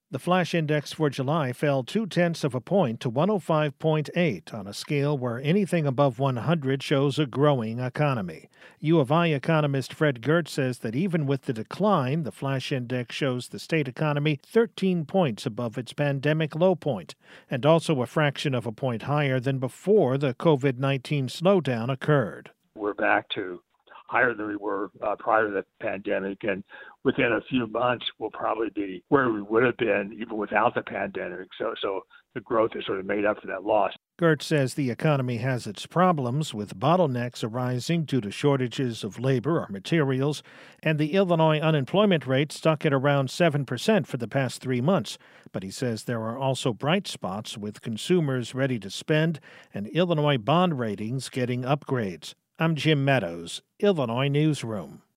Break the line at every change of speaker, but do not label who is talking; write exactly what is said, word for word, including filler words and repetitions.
The flash index for July fell two tenths of a point to one oh five point eight on a scale where anything above one hundred shows a growing economy. U of I economist Fred Gert says that even with the decline, the flash index shows the state economy thirteen points above its pandemic low point, and also a fraction of a point higher than before the COVID nineteen slowdown occurred.
We're back to higher than we were uh, prior to the pandemic, and within a few months we'll probably be where we would have been even without the pandemic. So, so the growth is sort of made up for that loss.
Gert says the economy has its problems, with bottlenecks arising due to shortages of labor or materials, and the Illinois unemployment rate stuck at around seven percent for the past three months. But he says there are also bright spots, with consumers ready to spend and Illinois bond ratings getting upgrades. I'm Jim Meadows, Illinois Newsroom.